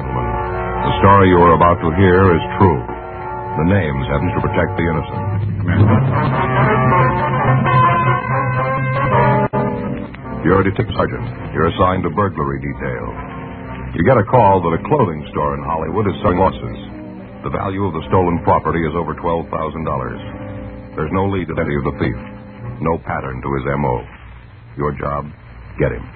gentlemen, the story you are about to hear is true. The names happen to protect the innocent. You're a detective sergeant. You're assigned to burglary detail. You get a call that a clothing store in Hollywood is selling losses. The value of the stolen property is over $12,000. There's no lead to any of the thief. No pattern to his M.O. Your job, get him.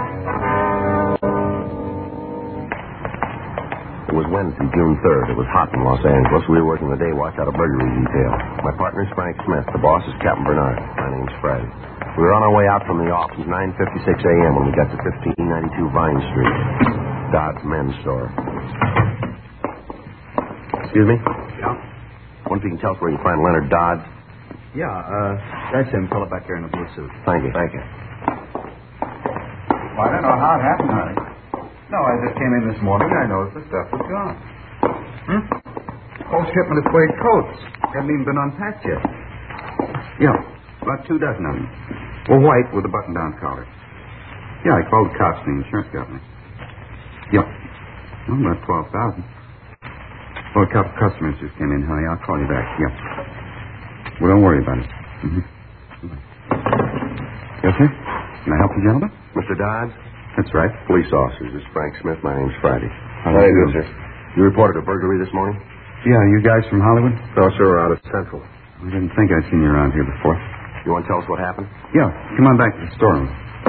It was Wednesday, June 3rd. It was hot in Los Angeles. We were working the day watch out of burglary detail. My partner is Frank Smith. The boss is Captain Bernard. My name's Fred. We were on our way out from the office at 9:56 a.m. when we got to 1592 Vine Street, Dodd's men's store. Excuse me? Yeah? Wonder if you can tell us where you find Leonard Dodd? Yeah, that's him, fella back there in the blue suit. Thank you. Thank you. Well, I don't know how it happened, honey. No, I just came in this morning and I noticed the stuff was gone. Whole shipment of suede coats. Haven't even been unpacked yet. Yeah, about 24 of them. Well, white with a button-down collar. Yeah, I called the cops and the insurance company. Yeah. Well, about 12,000. Well, a couple of customers just came in, honey. I'll call you back. Yeah. Well, don't worry about it. Yes, sir? Can I help you, gentlemen? Mr. Dodd? That's right. Police officers. This is Frank Smith. My name's Friday. How do you do, sir? You reported a burglary this morning? Yeah, you guys from Hollywood? No, sir. We're out of Central. I didn't think I'd seen you around here before. You want to tell us what happened? Yeah, come on back to the storeroom.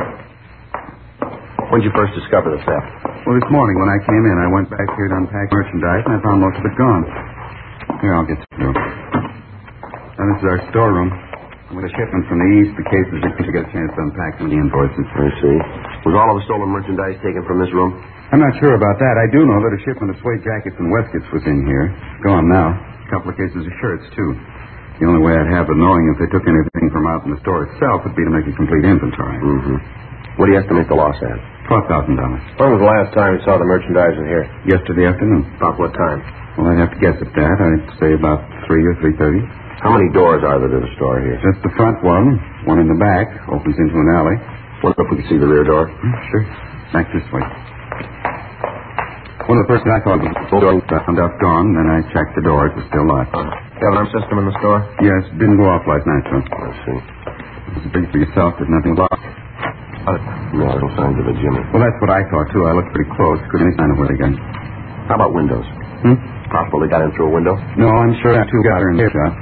When did you first discover the theft? Well, this morning when I came in, I went back here to unpack merchandise, and I found most of it gone. Here, I'll get through. Now, this is our storeroom. With a shipment from the east, the cases are going to get a chance to unpack some of the invoices. I see. Was all of the stolen merchandise taken from this room? I'm not sure about that. I do know that a shipment of suede jackets and waistcoats was in here. Gone now. A couple of cases of shirts, too. The only way I'd have of knowing if they took anything from out in the store itself would be to make a complete inventory. What do you estimate the loss at? $12,000. When was the last time you saw the merchandise in here? Yesterday afternoon. About what time? Well, I'd have to guess at that. I'd say about 3 or 3:30. How many doors are there to the store here? Just the front one in the back, opens into an alley. What if we could see the rear door? Sure. Back this way. One of the first I thought was the door found out gone, then I checked the door. It was still locked. You have an alarm system in the store? Yes, it didn't go off last night, sir. I see. It was big for yourself, there's nothing locked. No signs of a Jimmy. Well, that's what I thought, too. I looked pretty close. Couldn't any sign of where they got. How about windows? Possible they got in through a window? No, I'm sure that two got her in the shop.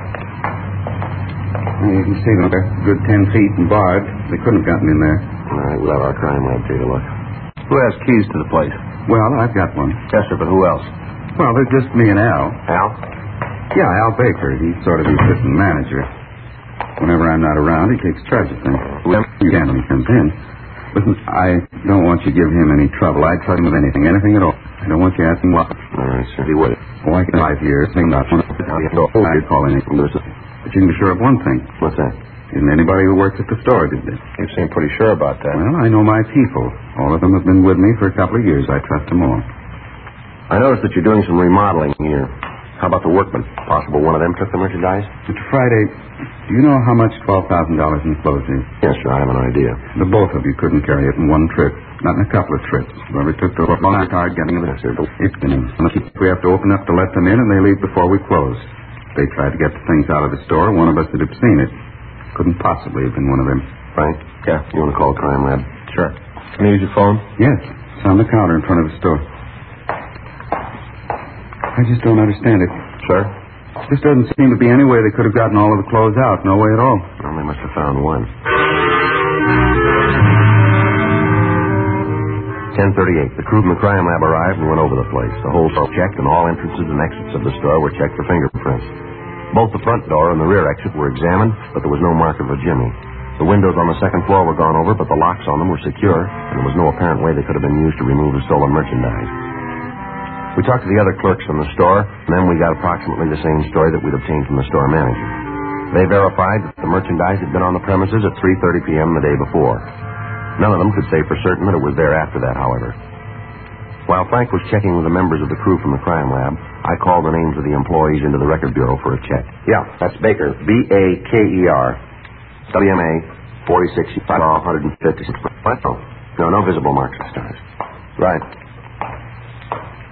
You can see them. They're good 10 feet and barred. They couldn't have gotten in there. All right, we'll have our crime lab take a look. Who has keys to the place? Well, I've got one. Yes, sir, but who else? Well, there's just me and Al. Al? Yeah, Al Baker. He's sort of the assistant manager. Whenever I'm not around, he takes charge of things. He can when he comes in. Listen, I don't want you to give him any trouble. I'd trust him with anything at all. I don't want you asking what. All right, sir. He would. Oh, I can 5 years. Think about it. I'd call anything. But you can be sure of one thing. What's that? Isn't anybody who works at the store, did they? You seem pretty sure about that. Well, I know my people. All of them have been with me for a couple of years. I trust them all. I noticed that you're doing some remodeling here. How about the workmen? Possible one of them took the merchandise? Mr. Friday, do you know how much $12,000 in clothes is? Yes, sir. I have an idea. The both of you couldn't carry it in one trip. Not in a couple of trips. Whoever took the long card getting it, sir. We have to open up to let them in, and they leave before we close. They tried to get the things out of the store. One of us would have seen it. Couldn't possibly have been one of them. Frank? Yeah. You want to call crime lab? Sure. Can I use your phone? Yes. It's on the counter in front of the store. I just don't understand it. Sir? This doesn't seem to be any way they could have gotten all of the clothes out. No way at all. Well, they must have found one. 10:38. The crew from the crime lab arrived and went over the place. The whole store checked, and all entrances and exits of the store were checked for fingerprints. Both the front door and the rear exit were examined, but there was no mark of a Jimmy. The windows on the second floor were gone over, but the locks on them were secure, and there was no apparent way they could have been used to remove the stolen merchandise. We talked to the other clerks from the store, and then we got approximately the same story that we'd obtained from the store manager. They verified that the merchandise had been on the premises at 3:30 p.m. the day before. None of them could say for certain that it was there after that, however. While Frank was checking with the members of the crew from the crime lab, I called the names of the employees into the record bureau for a check. Yeah, that's Baker. B-A-K-E-R. WMA 46, 156. No visible marks of stars. Right.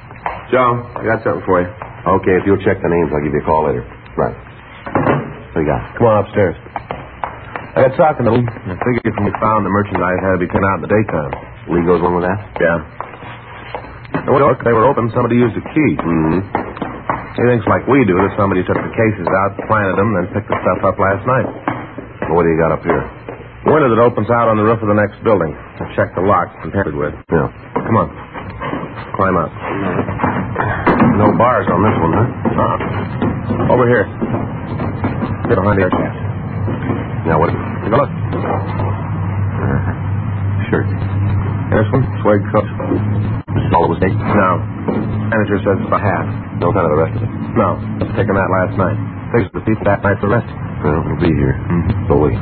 Joe, I got something for you. Okay, if you'll check the names, I'll give you a call later. Right. What do you got? Come on upstairs. I got talking to them. I figured when we found the merchandise had to be turned out in the daytime. Lee goes on with that? Yeah. They were open. Somebody used a key. Mm-hmm. He thinks like we do, that somebody took the cases out, planted them, then picked the stuff up last night. Well, what do you got up here? Window that opens out on the roof of the next building. I checked the lock and tampered with. Yeah. Come on. Climb up. No bars on this one, huh? Over here. Get behind the air shaft. Now, what? Take a look. Sure. This one, suede coat. This is all it was taken? No. Manager says it's about half. No kind of the rest of it. No. Taken that last night. Figures the thief that night for rest. Well, it'll be here. So wait.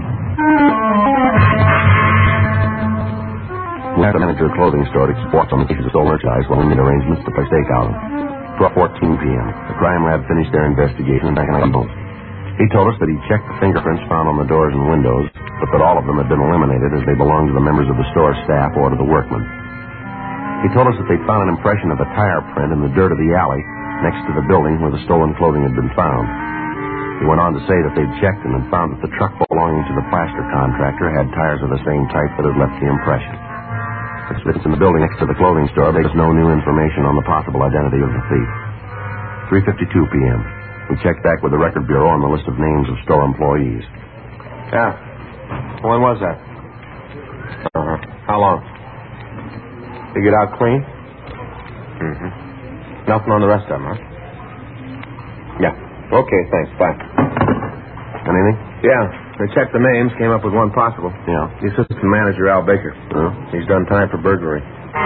We have the manager of a clothing store to watch on the pieces of stolen merchandise while we made arrangements to play stakeout. 12:14 p.m. The crime lab finished their investigation and back in the home. He told us that he checked the fingerprints found on the doors and windows, but that all of them had been eliminated as they belonged to the members of the store staff or to the workmen. He told us that they'd found an impression of a tire print in the dirt of the alley next to the building where the stolen clothing had been found. He went on to say that they'd checked and had found that the truck belonging to the plaster contractor had tires of the same type that had left the impression. It's in the building next to the clothing store. There's no new information on the possible identity of the thief. 3:52 p.m. We checked back with the Record Bureau on the list of names of store employees. Yeah. When was that? How long? You get out clean? Mm-hmm. Nothing on the rest of them, huh? Yeah. Okay, thanks. Bye. Anything? Yeah. They checked the names, came up with one possible. Yeah. The assistant manager, Al Baker. Huh? He's done time for burglary.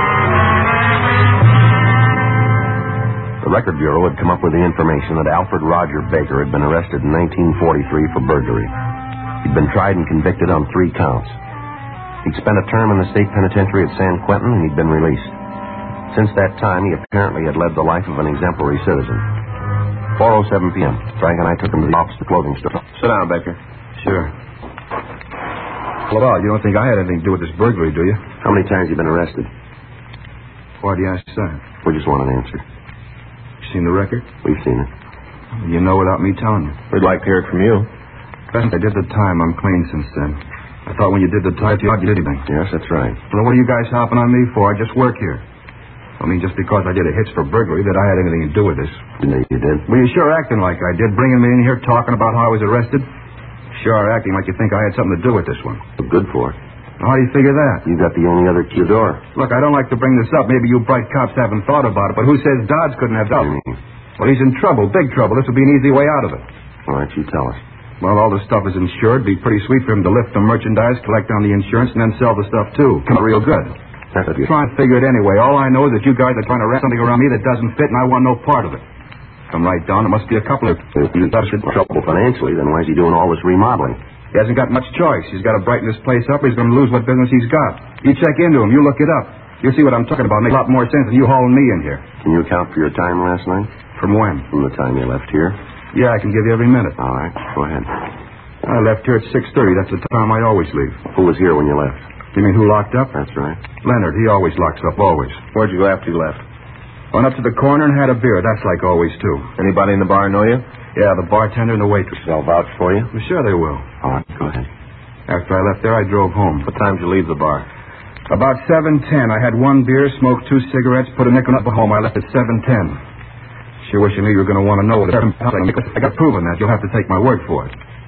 The Record Bureau had come up with the information that Alfred Roger Baker had been arrested in 1943 for burglary. He'd been tried and convicted on 3 counts. He'd spent a term in the state penitentiary at San Quentin, and he'd been released. Since that time, he apparently had led the life of an exemplary citizen. 4:07 p.m. Frank and I took him to the office of the clothing store. Sit down, Baker. Sure. Well, you don't think I had anything to do with this burglary, do you? How many times have you been arrested? Why do you ask that? We just want an answer. Seen the record? We've seen it. You know without me telling you. We'd like to hear it from you. Best I did the time. I'm clean since then. I thought when you did the time, you did anything. Yes, that's right. Well, what are you guys hopping on me for? I just work here. I mean, just because I did a hitch for burglary that I had anything to do with this. You know you did. Well, you're sure acting like I did, bringing me in here talking about how I was arrested. Sure acting like you think I had something to do with this one. Good for it. How do you figure that? You got the only other key to the door. Look, I don't like to bring this up. Maybe you bright cops haven't thought about it, but who says Dodds couldn't have done it? Well, he's in trouble, big trouble. This would be an easy way out of it. All right, you tell us. Well, all the stuff is insured. It'd be pretty sweet for him to lift the merchandise, collect on the insurance, and then sell the stuff, too. Come out real good. That's what you... Try and figure it anyway. All I know is that you guys are trying to wrap something around me that doesn't fit, and I want no part of it. Come right down. It must be a couple of... If he's in trouble financially, then why is he doing all this remodeling? He hasn't got much choice. He's got to brighten this place up, or he's going to lose what business he's got. You check into him. You look it up. You'll see what I'm talking about. It makes a lot more sense than you hauling me in here. Can you account for your time last night? From when? From the time you left here. Yeah, I can give you every minute. All right, go ahead. I left here at 6:30. That's the time I always leave. Who was here when you left? You mean who locked up? That's right. Leonard. He always locks up, always. Where'd you go after you left? Went up to the corner and had a beer. That's like always, too. Anybody in the bar know you? Yeah, the bartender and the waitress. They'll vouch for you? Well, sure they will. All right, go ahead. After I left there, I drove home. What time did you leave the bar? About 7:10. I had 1 beer, smoked 2 cigarettes, put a nickel up at home. I left at 7:10. Sure wish you knew you were going to want to know what I got proven that. You'll have to take my word for it.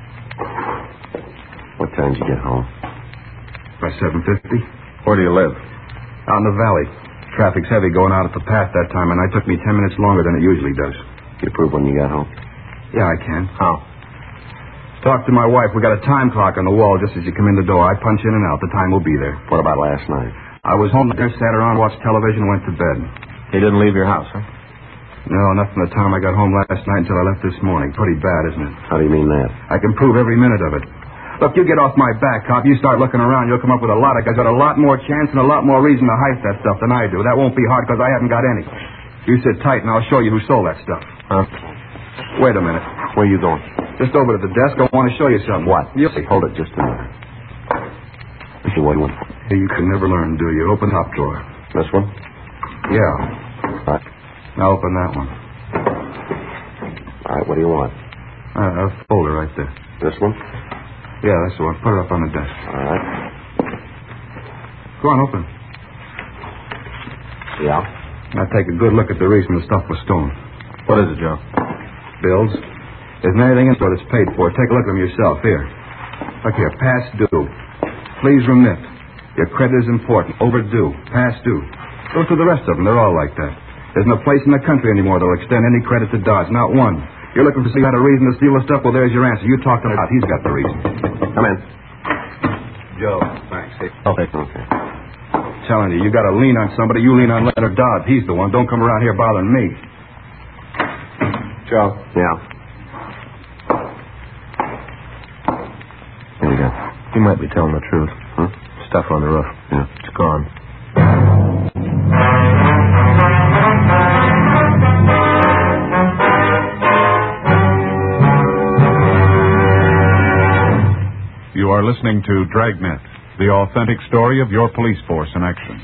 What time did you get home? By 7:50. Where do you live? Out in the valley. Traffic's heavy going out at the path that time, and it took me 10 minutes longer than it usually does. Can you prove when you got home? Yeah, I can. How? Talked to my wife. We got a time clock on the wall just as you come in the door. I punch in and out. The time will be there. What about last night? I was home there, sat around, watched television, and went to bed. He didn't leave your house, huh? No, not from the time I got home last night until I left this morning. Pretty bad, isn't it? How do you mean that? I can prove every minute of it. Look, you get off my back, cop. You start looking around, you'll come up with a lot of guys. Got a lot more chance and a lot more reason to heist that stuff than I do. That won't be hard because I haven't got any. You sit tight and I'll show you who sold that stuff. Huh? Wait a minute. Where are you going? Just over to the desk. I want to show you something. What? You'll see. Hold it just a minute. This is what you want. Hey, you can never learn, do you? Open top drawer. This one? Yeah. All right. Now open that one. All right, what do you want? A folder right there. This one? Yeah, that's the one. Put it up on the desk. All right. Go on, open. Yeah? Now take a good look at the reason the stuff was stolen. What is it, Joe? Bills. Isn't anything in what it's paid for? Take a look at them yourself. Here. Look here. Past due. Please remit. Your credit is important. Overdue. Past due. Go through the rest of them. They're all like that. There's no place in the country anymore that'll extend any credit to Dodge. Not one. You're looking for some kind of reason to steal the stuff? Well, there's your answer. You talk to him about. He's got the reason. Come in. Joe, thanks. Okay. Telling you, you got to lean on somebody. You lean on Leonard Dodds. He's the one. Don't come around here bothering me. Joe. Yeah. Here we go. He might be telling the truth. Huh? Stuff on the roof. Yeah. It's gone. You are listening to Dragnet, the authentic story of your police force in action.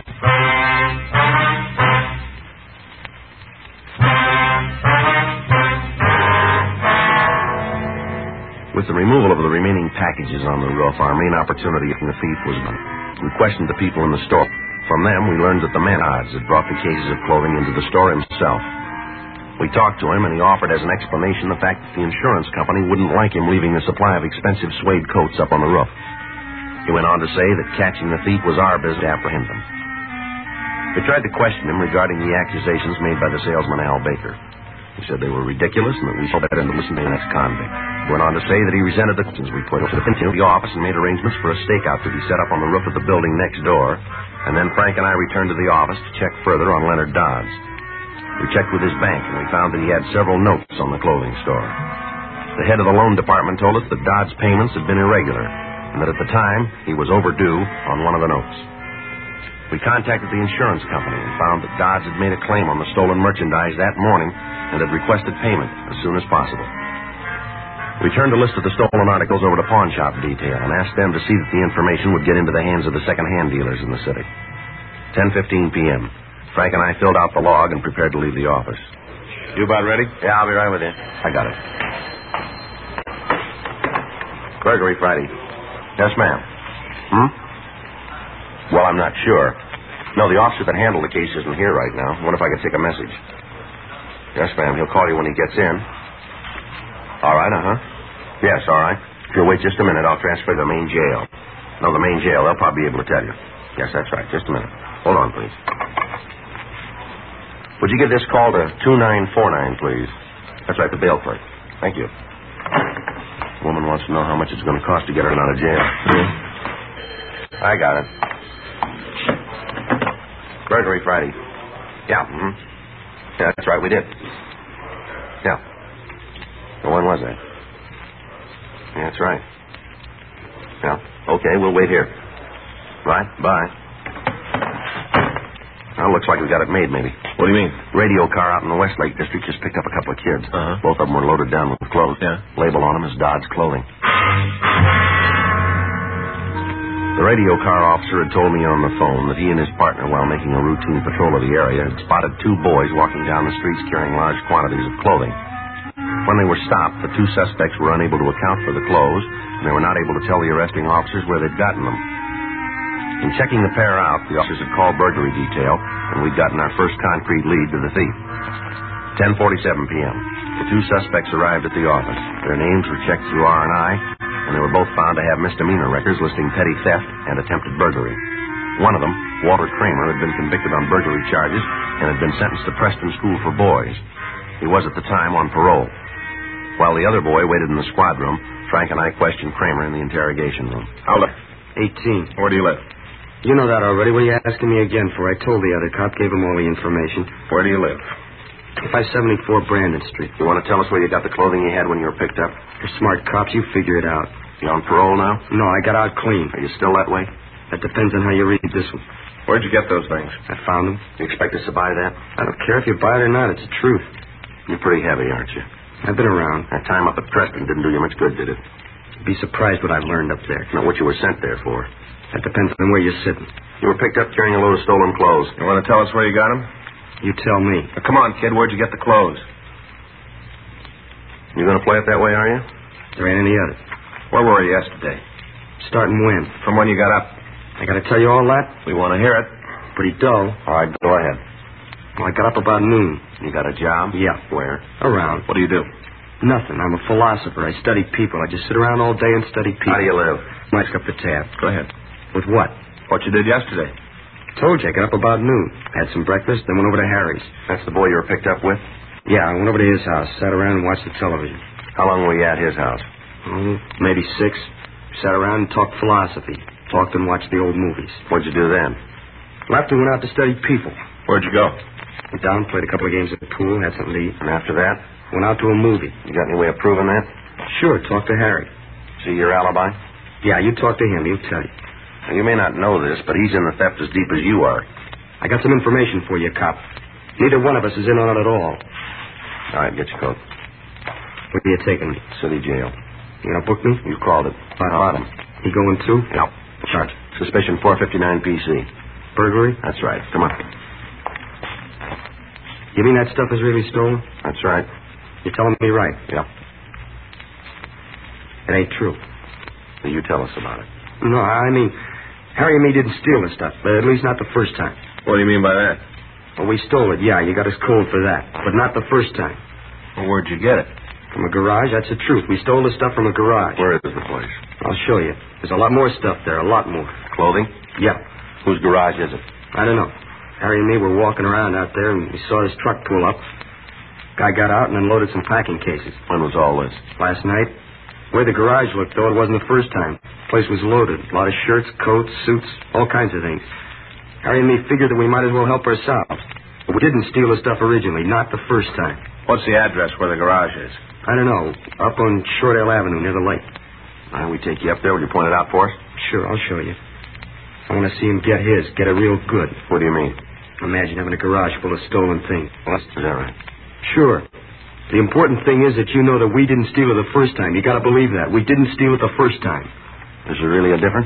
With the removal of the remaining packages on the roof, our main opportunity in the thief was done. We questioned the people in the store. From them, we learned that the man Dodds had brought the cases of clothing into the store himself. We talked to him, and he offered as an explanation the fact that the insurance company wouldn't like him leaving the supply of expensive suede coats up on the roof. He went on to say that catching the thief was our business to apprehend him. We tried to question him regarding the accusations made by the salesman Al Baker. He said they were ridiculous and that we should better listen to the next convict. He went on to say that he resented the questions we put to the office and made arrangements for a stakeout to be set up on the roof of the building next door, and then Frank and I returned to the office to check further on Leonard Dodds. We checked with his bank, and we found that he had several notes on the clothing store. The head of the loan department told us that Dodds' payments had been irregular, and that at the time he was overdue on one of the notes. We contacted the insurance company and found that Dodds had made a claim on the stolen merchandise that morning and had requested payment as soon as possible. We turned a list of the stolen articles over to pawn shop detail and asked them to see that the information would get into the hands of the second-hand dealers in the city. 10:15 p.m. Frank and I filled out the log and prepared to leave the office. You about ready? Yeah, I'll be right with you. I got it. Burglary Friday. Yes, ma'am. Well, I'm not sure. No, the officer that handled the case isn't here right now. What if I could take a message? Yes, ma'am. He'll call you when he gets in. All right, Yes, all right. If you'll wait just a minute, I'll transfer to the main jail. No, the main jail. They'll probably be able to tell you. Yes, that's right. Just a minute. Hold on, please. Would you give this call to 2949, please? That's right, the bail clerk. Thank you. The woman wants to know how much it's going to cost to get her out of jail. I got it. Burglary Friday. Yeah, Yeah, that's right, we did. Yeah. Well, when was that? Yeah, that's right. Yeah. Okay, we'll wait here. Right, bye. Well, looks like we got it made, maybe. What do you mean? Radio car out in the Westlake district just picked up a couple of kids. Both of them were loaded down with clothes. Yeah. Label on them is Dodds Clothing. The radio car officer had told me on the phone that he and his partner, while making a routine patrol of the area, had spotted two boys walking down the streets carrying large quantities of clothing. When they were stopped, the two suspects were unable to account for the clothes, and they were not able to tell the arresting officers where they'd gotten them. In checking the pair out, the officers had called burglary detail, and we'd gotten our first concrete lead to the thief. 10:47 p.m. The two suspects arrived at the office. Their names were checked through R&I, and they were both found to have misdemeanor records listing petty theft and attempted burglary. One of them, Walter Kramer, had been convicted on burglary charges and had been sentenced to Preston School for Boys. He was at the time on parole. While the other boy waited in the squad room, Frank and I questioned Kramer in the interrogation room. How old? 18. Where do you live? You know that already. What are you asking me again for? I told the other cop, gave him all the information. Where do you live? 574 Brandon Street. You want to tell us where you got the clothing you had when you were picked up? You're smart cops. You figure it out. You on parole now? No, I got out clean. Are you still that way? That depends on how you read this one. Where'd you get those things? I found them. You expect us to buy that? I don't care if you buy it or not. It's the truth. You're pretty heavy, aren't you? I've been around. That time up at Preston didn't do you much good, did it? You'd be surprised what I learned up there. Not what you were sent there for. That depends on where you're sitting. You were picked up carrying a load of stolen clothes. You want to tell us where you got them? You tell me. Now, come on, kid. Where'd you get the clothes? You going to play it that way, are you? There ain't any other. Where were you yesterday? Starting when? From when you got up? I got to tell you all that? We want to hear it. Pretty dull. All right, go ahead. Well, I got up about noon. You got a job? Yeah. Where? Around. What do you do? Nothing. I'm a philosopher. I study people. I just sit around all day and study people. How do you live? Mike's up the tab. Go ahead. With what? What you did yesterday. Told you I got up about noon. Had some breakfast, then went over to Harry's. That's the boy you were picked up with? Yeah, I went over to his house, sat around and watched the television. How long were you at his house? Oh, maybe 6. Sat around and talked philosophy. Talked and watched the old movies. What'd you do then? After we went out to study people. Where'd you go? Went down, played a couple of games at the pool, had something to eat. And after that? Went out to a movie. You got any way of proving that? Sure, talked to Harry. See your alibi? Yeah, you talk to him, he'll tell you. Now, you may not know this, but he's in the theft as deep as you are. I got some information for you, cop. Neither one of us is in on it at all. All right, get your coat. Where are you taking me? City jail. You gonna book me? You called it. Bottom. He going too? No. Charge. Suspicion 459 PC. Burglary? That's right. Come on. You mean that stuff is really stolen? That's right. You're telling me right? Yep. It ain't true. You tell us about it. No, I mean, Harry and me didn't steal the stuff. At least not the first time. What do you mean by that? Well, we stole it, yeah. You got us cold for that. But not the first time. Well, where'd you get it? From a garage? That's the truth. We stole the stuff from a garage. Where is the place? I'll show you. There's a lot more stuff there. A lot more. Clothing? Yeah. Whose garage is it? I don't know. Harry and me were walking around out there, and we saw his truck pull up. Guy got out and unloaded some packing cases. When was all this? Last night. The way the garage looked, though, it wasn't the first time. The place was loaded. A lot of shirts, coats, suits, all kinds of things. Harry and me figured that we might as well help ourselves. But we didn't steal the stuff originally, not the first time. What's the address where the garage is? I don't know. Up on Shortdale Avenue near the lake. Why don't we take you up there? Will you point it out for us? Sure, I'll show you. I want to see him get his. Get it real good. What do you mean? Imagine having a garage full of stolen things. Is that right? Sure. The important thing is that you know that we didn't steal it the first time. You got to believe that. We didn't steal it the first time. Is there really a difference?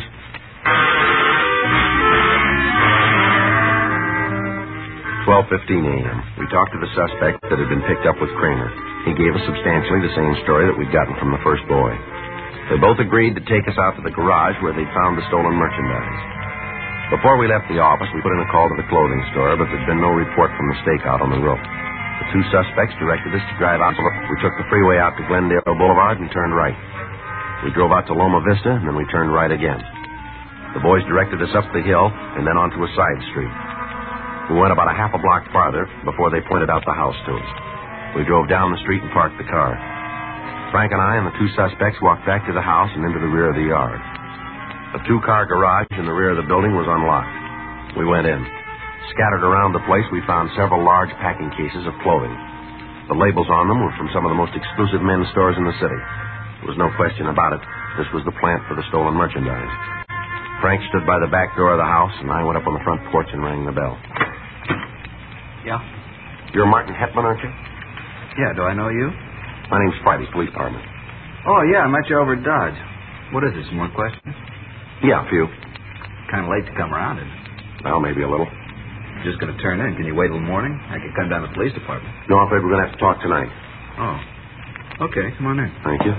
12:15 a.m. We talked to the suspect that had been picked up with Kramer. He gave us substantially the same story that we'd gotten from the first boy. They both agreed to take us out to the garage where they'd found the stolen merchandise. Before we left the office, we put in a call to the clothing store, but there'd been no report from the stakeout on the roof. The two suspects directed us to drive out. We took the freeway out to Glendale Boulevard and turned right. We drove out to Loma Vista, and then we turned right again. The boys directed us up the hill and then onto a side street. We went about a half a block farther before they pointed out the house to us. We drove down the street and parked the car. Frank and I and the two suspects walked back to the house and into the rear of the yard. The two-car garage in the rear of the building was unlocked. We went in. Scattered around the place, we found several large packing cases of clothing. The labels on them were from some of the most exclusive men's stores in the city. There was no question about it. This was the plant for the stolen merchandise. Frank stood by the back door of the house, and I went up on the front porch and rang the bell. Yeah? You're Martin Hetman, aren't you? Yeah, do I know you? My name's Friday, police department. Oh, yeah, I met you over at Dodge. What is it, some more questions? Yeah, a few. Kind of late to come around, isn't it? Well, maybe a little. Just going to turn in. Can you wait till morning? I could come down to the police department. No, I'm afraid we're going to have to talk tonight. Oh. Okay, come on in. Thank you.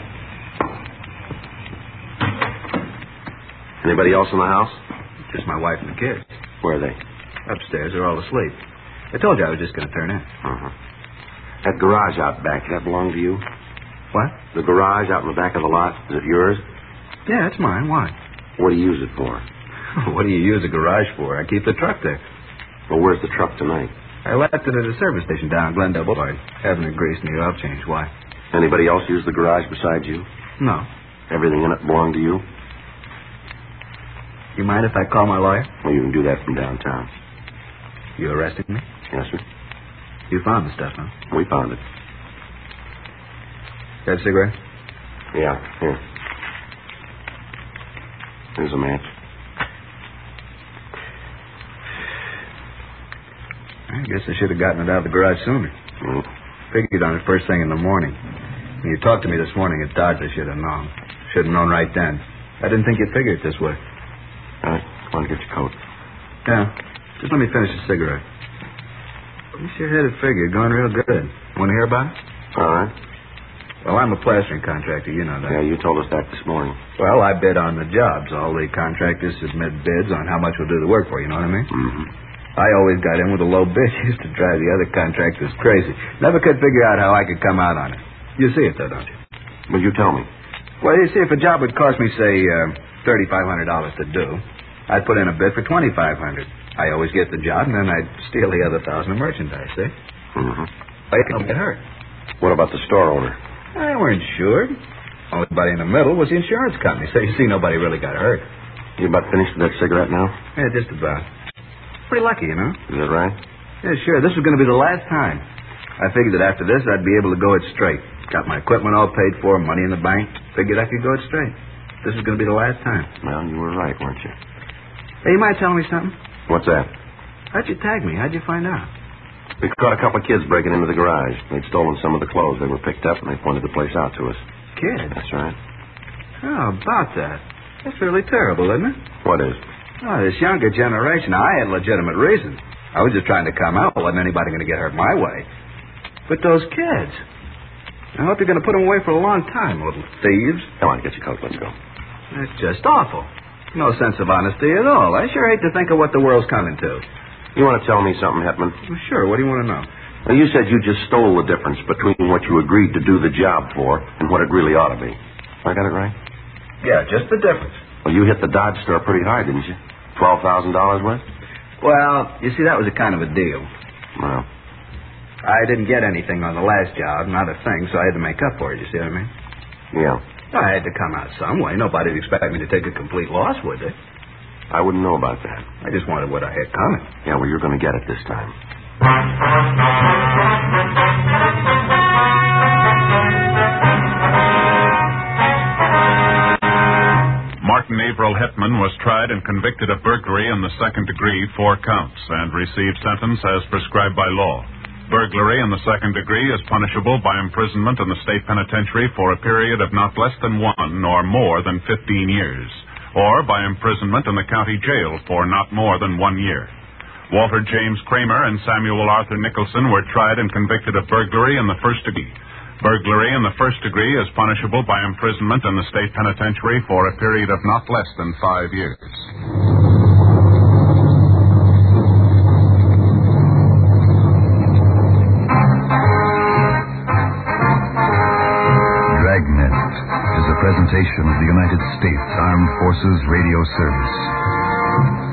Anybody else in the house? Just my wife and the kids. Where are they? Upstairs. They're all asleep. I told you I was just going to turn in. Uh-huh. That garage out back, does that belong to you? What? The garage out in the back of the lot, is it yours? Yeah, it's mine. Why? What do you use it for? What do you use a garage for? I keep the truck there. Well, where's the truck tonight? I left it at a service station down Glendale Boulevard. Having it greased and the oil change. Why? Anybody else use the garage besides you? No. Everything in it belong to you? You mind if I call my lawyer? Well, you can do that from downtown. You arresting me? Yes, sir. You found the stuff, huh? We found it. Got a cigarette? Yeah, here. Here's a match. I guess I should have gotten it out of the garage sooner. Figured on it first thing in the morning. When you talked to me this morning at Dodge, I should have known. Should have known right then. I didn't think you'd figure it this way. All right, come on, get your coat. Yeah. Just let me finish the cigarette. You sure had it figured. Going real good. Want to hear about it? All right. Well, I'm a plastering contractor. You know that. Yeah, you told us that this morning. Well, I bid on the jobs. All the contractors submit bids on how much we'll do the work for, you know what I mean? Mm-hmm. I always got in with a low bid. Used to drive the other contractors crazy. Never could figure out how I could come out on it. You see it, though, don't you? Well, you tell me. Well, you see, if a job would cost me, say, $3,500 to do, I'd put in a bid for $2,500. I always get the job, and then I'd steal the other $1,000 of merchandise, see? Mm-hmm. They don't get hurt. What about the store owner? They weren't insured. Only body in the middle was the insurance company. So, you see, nobody really got hurt. You about finished with that cigarette now? Yeah, just about. Pretty lucky, you know? Is that right? Yeah, sure. This was going to be the last time. I figured that after this, I'd be able to go it straight. Got my equipment all paid for, money in the bank. Figured I could go it straight. This was going to be the last time. Well, you were right, weren't you? Hey, you mind telling me something? What's that? How'd you tag me? How'd you find out? We caught a couple of kids breaking into the garage. They'd stolen some of the clothes. They were picked up, and they pointed the place out to us. Kids? That's right. Oh, about that. That's really terrible, isn't it? What is? Oh, this younger generation. Now, I had legitimate reasons. I was just trying to come out. Wasn't anybody going to get hurt my way. But those kids. I hope you're going to put them away for a long time, little thieves. Come on, get your coat. Let's go. That's just awful. No sense of honesty at all. I sure hate to think of what the world's coming to. You want to tell me something, Hetman? Well, sure. What do you want to know? Well, you said you just stole the difference between what you agreed to do the job for and what it really ought to be. I got it right? Yeah, just the difference. Well, you hit the Dodge store pretty hard, didn't you? $12,000 worth? Well, you see, that was a kind of a deal. Well. I didn't get anything on the last job, not a thing, so I had to make up for it, you see what I mean? Yeah. I had to come out some way. Nobody'd expect me to take a complete loss, would they? I wouldn't know about that. I just wanted what I had coming. Yeah, well, you're going to get it this time. Martin Averill Hetman was tried and convicted of burglary in the second degree, 4 counts, and received sentence as prescribed by law. Burglary in the second degree is punishable by imprisonment in the state penitentiary for a period of not less than 1 nor more than 15 years, or by imprisonment in the county jail for not more than 1 year. Walter James Kramer and Samuel Arthur Nicholson were tried and convicted of burglary in the first degree. Burglary in the first degree is punishable by imprisonment in the state penitentiary for a period of not less than 5 years. Dragnet is a presentation of the United States Armed Forces Radio Service.